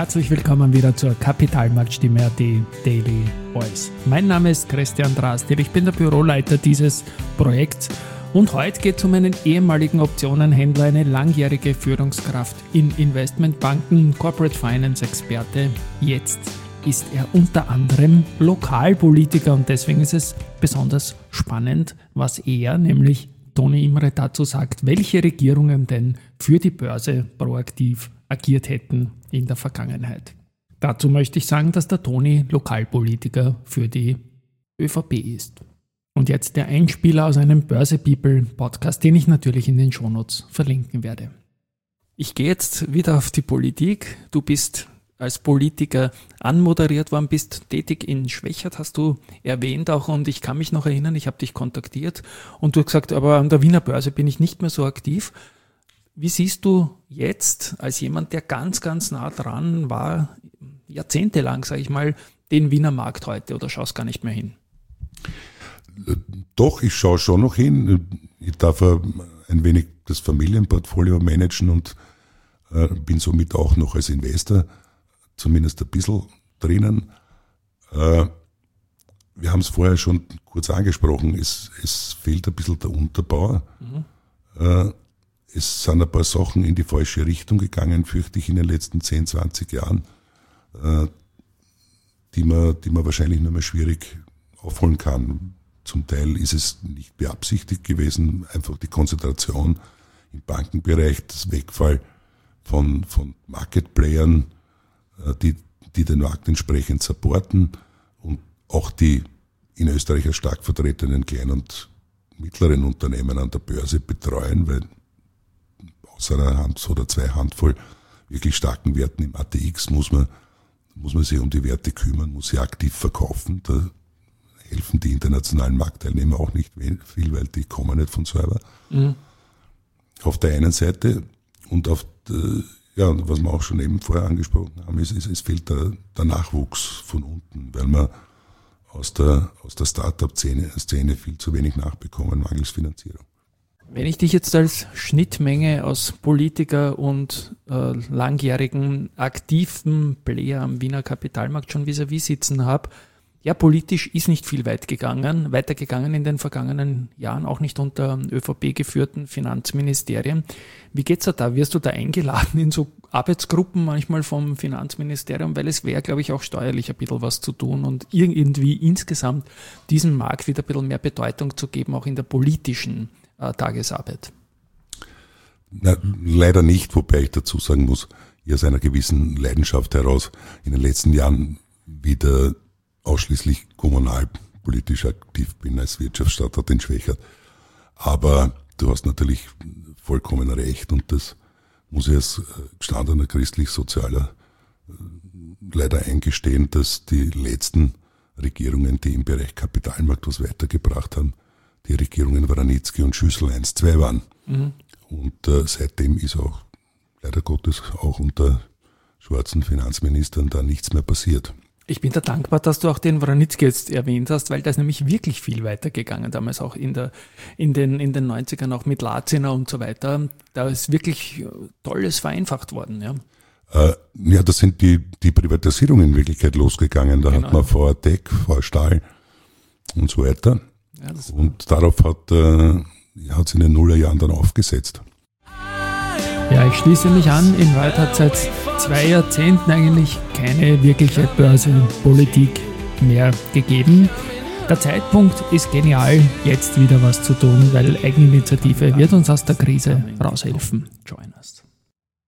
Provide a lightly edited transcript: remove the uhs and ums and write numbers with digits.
Herzlich willkommen wieder zur Kapitalmarktstimme.at Daily Voice. Mein Name ist Christian Drastil, ich bin der Büroleiter dieses Projekts und heute geht es um einen ehemaligen Optionenhändler, eine langjährige Führungskraft in Investmentbanken, Corporate Finance Experte. Jetzt ist er unter anderem Lokalpolitiker und deswegen ist es besonders spannend, was er, nämlich Toni Imre, dazu sagt, welche Regierungen denn für die Börse proaktiv agiert hätten in der Vergangenheit. Dazu möchte ich sagen, dass der Toni Lokalpolitiker für die ÖVP ist. Und jetzt der Einspieler aus einem Börse People Podcast, den ich natürlich in den Shownotes verlinken werde. Ich gehe jetzt wieder auf die Politik. Du bist als Politiker anmoderiert worden, bist tätig in Schwechat, hast du erwähnt auch, und ich kann mich noch erinnern, ich habe dich kontaktiert und du hast gesagt, aber an der Wiener Börse bin ich nicht mehr so aktiv. Wie siehst du jetzt als jemand, der ganz, ganz nah dran war, jahrzehntelang, sage ich mal, den Wiener Markt heute, oder schaust gar nicht mehr hin? Doch, ich schaue schon noch hin. Ich darf ein wenig das Familienportfolio managen und bin somit auch noch als Investor zumindest ein bisschen drinnen. Wir haben es vorher schon kurz angesprochen, es fehlt ein bisschen der Unterbau. Es sind ein paar Sachen in die falsche Richtung gegangen, fürchte ich, in den letzten 10, 20 Jahren, die man wahrscheinlich nur mehr schwierig aufholen kann. Zum Teil ist es nicht beabsichtigt gewesen, einfach die Konzentration im Bankenbereich, das Wegfall von Market-Playern, die den Markt entsprechend supporten und auch die in Österreich als stark vertretenen kleinen und mittleren Unternehmen an der Börse betreuen, weil außer einer Hand oder zwei Handvoll wirklich starken Werten im ATX muss man sich um die Werte kümmern, muss sie aktiv verkaufen. Da helfen die internationalen Marktteilnehmer auch nicht viel, weil die kommen nicht von selber. Auf der einen Seite und was wir auch schon eben vorher angesprochen haben, es fehlt der Nachwuchs von unten, weil wir aus der Startup-Szene viel zu wenig nachbekommen, mangels Finanzierung. Wenn ich dich jetzt als Schnittmenge aus Politiker und langjährigen aktiven Player am Wiener Kapitalmarkt schon vis-à-vis sitzen habe, ja, politisch ist nicht viel weitergegangen in den vergangenen Jahren, auch nicht unter ÖVP-geführten Finanzministerien. Wie geht's da? Wirst du da eingeladen in so Arbeitsgruppen manchmal vom Finanzministerium? Weil es wäre, glaube ich, auch steuerlich ein bisschen was zu tun und irgendwie insgesamt diesem Markt wieder ein bisschen mehr Bedeutung zu geben, auch in der politischen Tagesarbeit. Na, leider nicht, wobei ich dazu sagen muss, ich aus einer gewissen Leidenschaft heraus in den letzten Jahren wieder ausschließlich kommunalpolitisch aktiv bin als Wirtschaftsstadtrat in Schwechat. Aber du hast natürlich vollkommen recht und das muss ich als gestandener christlich-sozialer leider eingestehen, dass die letzten Regierungen, die im Bereich Kapitalmarkt was weitergebracht haben, die Regierungen Waranitzky und Schüssel 1-2 waren. Und seitdem ist auch leider Gottes auch unter schwarzen Finanzministern da nichts mehr passiert. Ich bin da dankbar, dass du auch den Waranitzky jetzt erwähnt hast, weil da ist nämlich wirklich viel weitergegangen, damals auch in den 90ern, auch mit Laziner und so weiter. Da ist wirklich Tolles vereinfacht worden. Ja, da sind die Privatisierungen in Wirklichkeit losgegangen. Da hat man VR Tech, VR Stahl und so weiter. Ja, und darauf hat es in den Nullerjahren dann aufgesetzt. Ja, ich schließe mich an. In Wahrheit hat es seit 2 Jahrzehnten eigentlich keine wirkliche Börsenpolitik mehr gegeben. Der Zeitpunkt ist genial, jetzt wieder was zu tun, weil Eigeninitiative wird uns aus der Krise raushelfen. Join us.